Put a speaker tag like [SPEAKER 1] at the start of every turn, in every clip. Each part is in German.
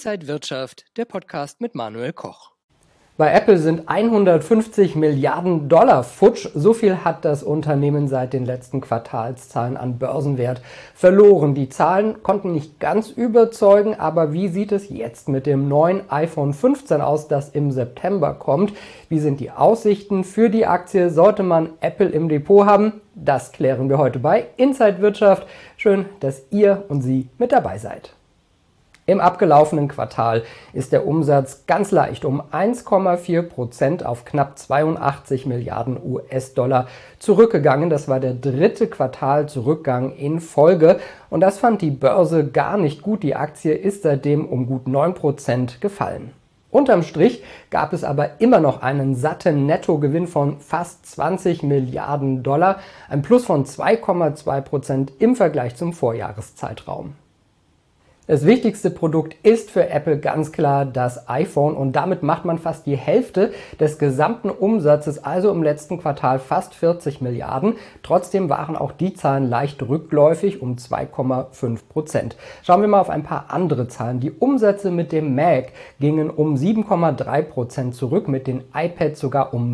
[SPEAKER 1] Inside Wirtschaft, der Podcast mit Manuel Koch.
[SPEAKER 2] Bei Apple sind 150 Milliarden Dollar futsch. So viel hat das Unternehmen seit den letzten Quartalszahlen an Börsenwert verloren. Die Zahlen konnten nicht ganz überzeugen, aber wie sieht es jetzt mit dem neuen iPhone 15 aus, das im September kommt? Wie sind die Aussichten für die Aktie? Sollte man Apple im Depot haben? Das klären wir heute bei Inside Wirtschaft. Schön, dass ihr und Sie mit dabei seid. Im abgelaufenen Quartal ist der Umsatz ganz leicht um 1,4% auf knapp 82 Milliarden US-Dollar zurückgegangen. Das war der dritte Quartalzurückgang in Folge und das fand die Börse gar nicht gut. Die Aktie ist seitdem um gut 9% gefallen. Unterm Strich gab es aber immer noch einen satten Nettogewinn von fast 20 Milliarden Dollar, ein Plus von 2,2% im Vergleich zum Vorjahreszeitraum. Das wichtigste Produkt ist für Apple ganz klar das iPhone und damit macht man fast die Hälfte des gesamten Umsatzes, also im letzten Quartal fast 40 Milliarden. Trotzdem waren auch die Zahlen leicht rückläufig um 2,5%. Schauen wir mal auf ein paar andere Zahlen. Die Umsätze mit dem Mac gingen um 7,3% zurück, mit den iPads sogar um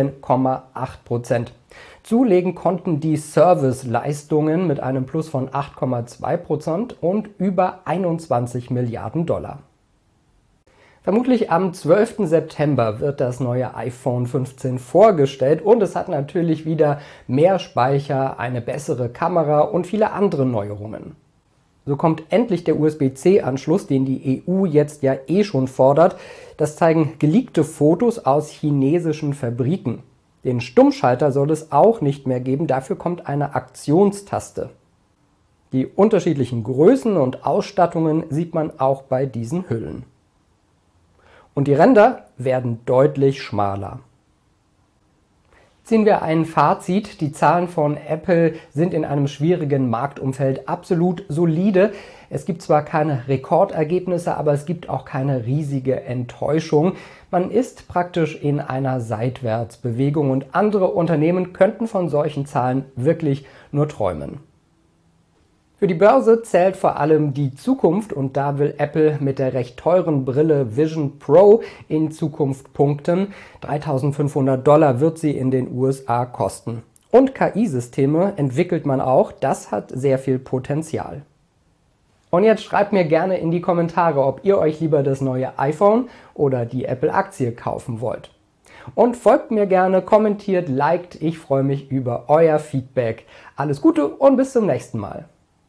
[SPEAKER 2] 19,8%. Zulegen konnten die Serviceleistungen mit einem Plus von 8,2% und über 21 Milliarden Dollar. Vermutlich am 12. September wird das neue iPhone 15 vorgestellt und es hat natürlich wieder mehr Speicher, eine bessere Kamera und viele andere Neuerungen. So kommt endlich der USB-C-Anschluss, den die EU jetzt ja schon fordert. Das zeigen geleakte Fotos aus chinesischen Fabriken. Den Stummschalter soll es auch nicht mehr geben, dafür kommt eine Aktionstaste. Die unterschiedlichen Größen und Ausstattungen sieht man auch bei diesen Hüllen. Und die Ränder werden deutlich schmaler. Ziehen wir ein Fazit. Die Zahlen von Apple sind in einem schwierigen Marktumfeld absolut solide. Es gibt zwar keine Rekordergebnisse, aber es gibt auch keine riesige Enttäuschung. Man ist praktisch in einer Seitwärtsbewegung und andere Unternehmen könnten von solchen Zahlen wirklich nur träumen. Für die Börse zählt vor allem die Zukunft und da will Apple mit der recht teuren Brille Vision Pro in Zukunft punkten. $3.500 wird sie in den USA kosten. Und KI-Systeme entwickelt man auch, das hat sehr viel Potenzial. Und jetzt schreibt mir gerne in die Kommentare, ob ihr euch lieber das neue iPhone oder die Apple-Aktie kaufen wollt. Und folgt mir gerne, kommentiert, liked, ich freue mich über euer Feedback. Alles Gute und bis zum nächsten Mal.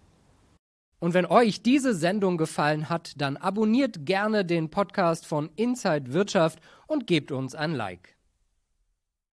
[SPEAKER 1] Und wenn euch diese Sendung gefallen hat, dann abonniert gerne den Podcast von Inside Wirtschaft und gebt uns ein Like.